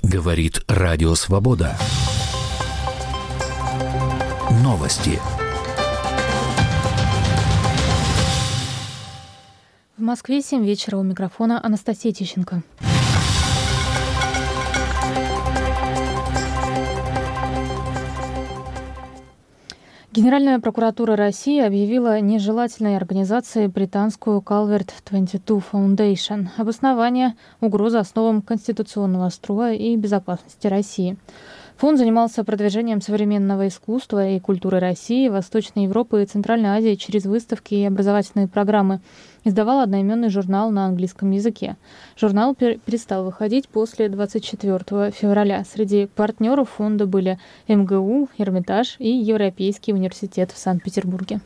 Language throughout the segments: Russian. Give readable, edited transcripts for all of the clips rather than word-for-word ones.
Говорит Радио Свобода. Новости. В Москве 7 вечера, у микрофона Анастасия Тищенко. Генеральная прокуратура России объявила нежелательной организацией британскую Calvert 22 Foundation. Обоснование – угроза основам конституционного строя и безопасности России. Фонд занимался продвижением современного искусства и культуры России, Восточной Европы и Центральной Азии через выставки и образовательные программы. Издавал одноименный журнал на английском языке. Журнал перестал выходить после 24 февраля. Среди партнеров фонда были МГУ, Эрмитаж и Европейский университет в Санкт-Петербурге.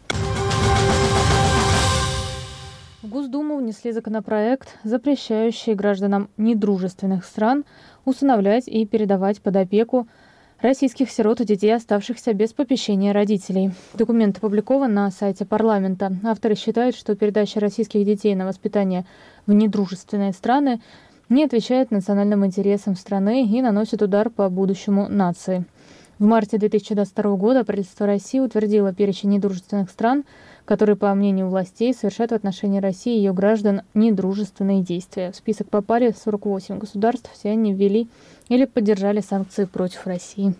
В Госдуму внесли законопроект, запрещающий гражданам недружественных стран усыновлять и передавать под опеку российских сирот и детей, оставшихся без попечения родителей. Документ опубликован на сайте парламента. Авторы считают, что передача российских детей на воспитание в недружественные страны не отвечает национальным интересам страны и наносит удар по будущему нации. В марте 2022 года правительство России утвердило перечень недружественных стран, которые, по мнению властей, совершают в отношении России и ее граждан недружественные действия. В список попали 48 государств, все они ввели или поддержали санкции против России.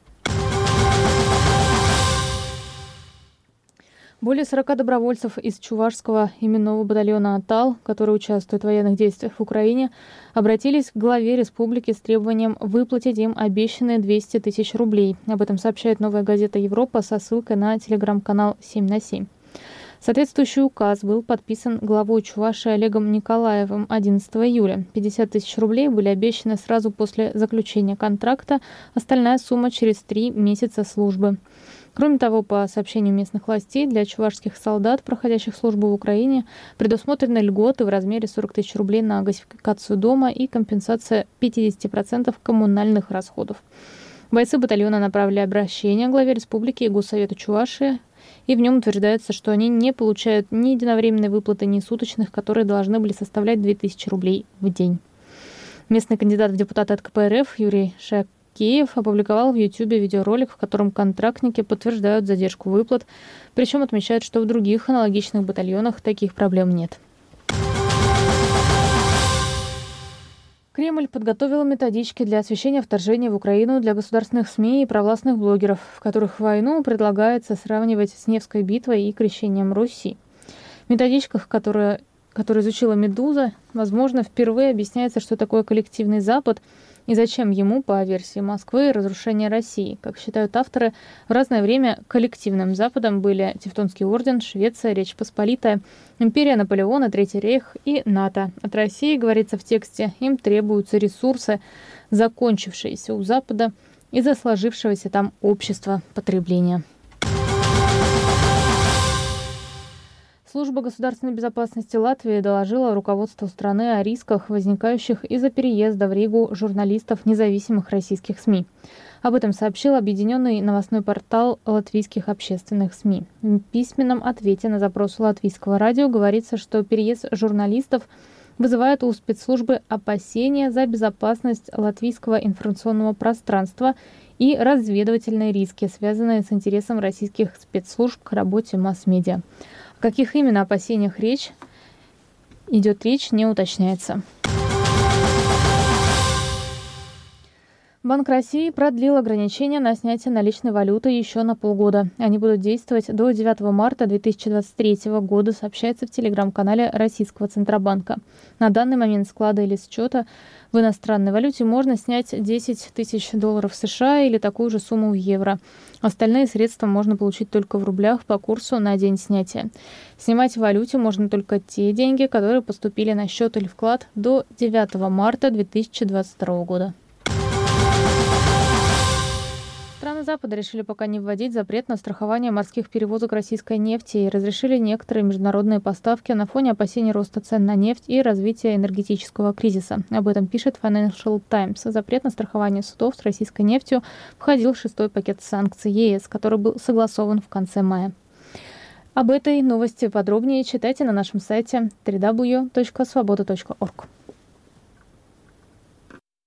Более 40 добровольцев из Чувашского именного батальона «Атал», которые участвуют в военных действиях в Украине, обратились к главе республики с требованием выплатить им обещанные 200 тысяч рублей. Об этом сообщает «Новая газета Европа» со ссылкой на телеграм-канал 7/7. Соответствующий указ был подписан главой Чувашии Олегом Николаевым 11 июля. 50 тысяч рублей были обещаны сразу после заключения контракта, остальная сумма через 3 месяца службы. Кроме того, по сообщению местных властей, для чувашских солдат, проходящих службу в Украине, предусмотрены льготы в размере 40 тысяч рублей на газификацию дома и компенсация 50% коммунальных расходов. Бойцы батальона направили обращение главе республики и Госсовету Чувашии, и в нем утверждается, что они не получают ни единовременной выплаты, ни суточных, которые должны были составлять 2000 рублей в день. Местный кандидат в депутаты от КПРФ Юрий Шакеев опубликовал в YouTube видеоролик, в котором контрактники подтверждают задержку выплат, причем отмечают, что в других аналогичных батальонах таких проблем нет. Кремль подготовил методички для освещения вторжения в Украину для государственных СМИ и провластных блогеров, в которых войну предлагается сравнивать с Невской битвой и крещением Руси. В методичках, которые изучила «Медуза», возможно, впервые объясняется, что такое коллективный Запад и зачем ему, по версии Москвы, разрушение России. Как считают авторы, в разное время коллективным Западом были Тевтонский орден, Швеция, Речь Посполитая, империя Наполеона, Третий рейх и НАТО. От России, говорится в тексте, им требуются ресурсы, закончившиеся у Запада из-за сложившегося там общества потребления. Служба государственной безопасности Латвии доложила руководству страны о рисках, возникающих из-за переезда в Ригу журналистов независимых российских СМИ. Об этом сообщил объединенный новостной портал латвийских общественных СМИ. В письменном ответе на запрос латвийского радио говорится, что переезд журналистов вызывает у спецслужбы опасения за безопасность латвийского информационного пространства и разведывательные риски, связанные с интересом российских спецслужб к работе масс-медиа. О каких именно опасениях идет речь, не уточняется. Банк России продлил ограничения на снятие наличной валюты еще на полгода. Они будут действовать до 9 марта 2023 года, сообщается в телеграм-канале Российского Центробанка. На данный момент с вклада или счета в иностранной валюте можно снять 10 тысяч долларов США или такую же сумму в евро. Остальные средства можно получить только в рублях по курсу на день снятия. Снимать в валюте можно только те деньги, которые поступили на счет или вклад до 9 марта 2022 года. Страны Запада решили пока не вводить запрет на страхование морских перевозок российской нефти и разрешили некоторые международные поставки на фоне опасений роста цен на нефть и развития энергетического кризиса. Об этом пишет Financial Times. Запрет на страхование судов с российской нефтью входил в 6-й пакет санкций ЕС, который был согласован в конце мая. Об этой новости подробнее читайте на нашем сайте www.svoboda.org.